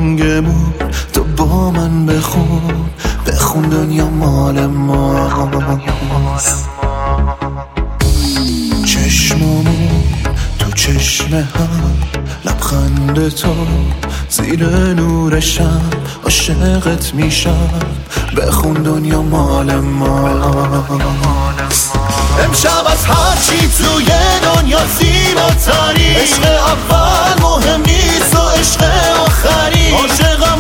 آهنگمون تو با من بخون دنیا مال ماست. چشمامون تو چشم هم، لبخند تو زیر نور شب، عاشقت میشم بخون دنیا مال ماست. امشب از هر چی توی دنیا زیباتری، عشق اول مهم نیست و عشق آخری. عاشقم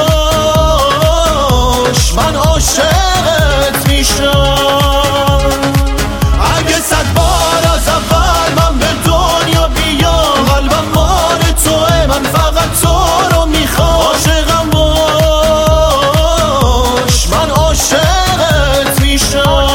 باش من عاشقت میشم، اگه 100 بار از اول من به دنیا بیام، قلبم مال توه من فقط تو رو میخوام. عاشقم باش من عاشقت میشم.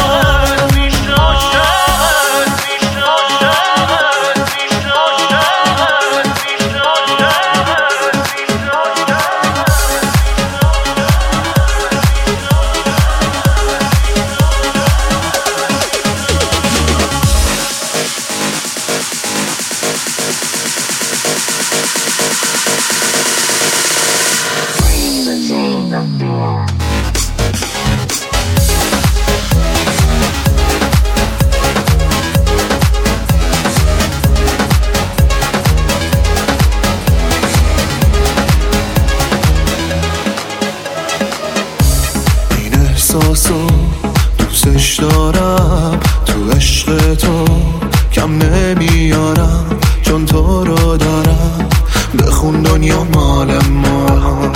احساسو دوستش دارم، تو عشق تو کم نمیارم، چون تو رو دارم بخون دنیا مال ما.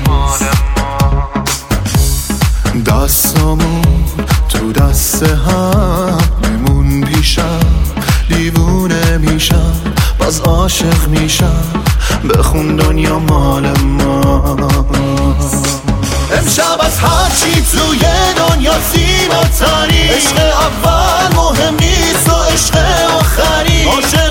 دستامون تو دست هم میمون پیشم، دیوونه میشم باز عاشق میشم بخون دنیا مال ما. امشب از هر چی توی دنیا زیباتری، عشق اول مهم نیست و عشق آخری.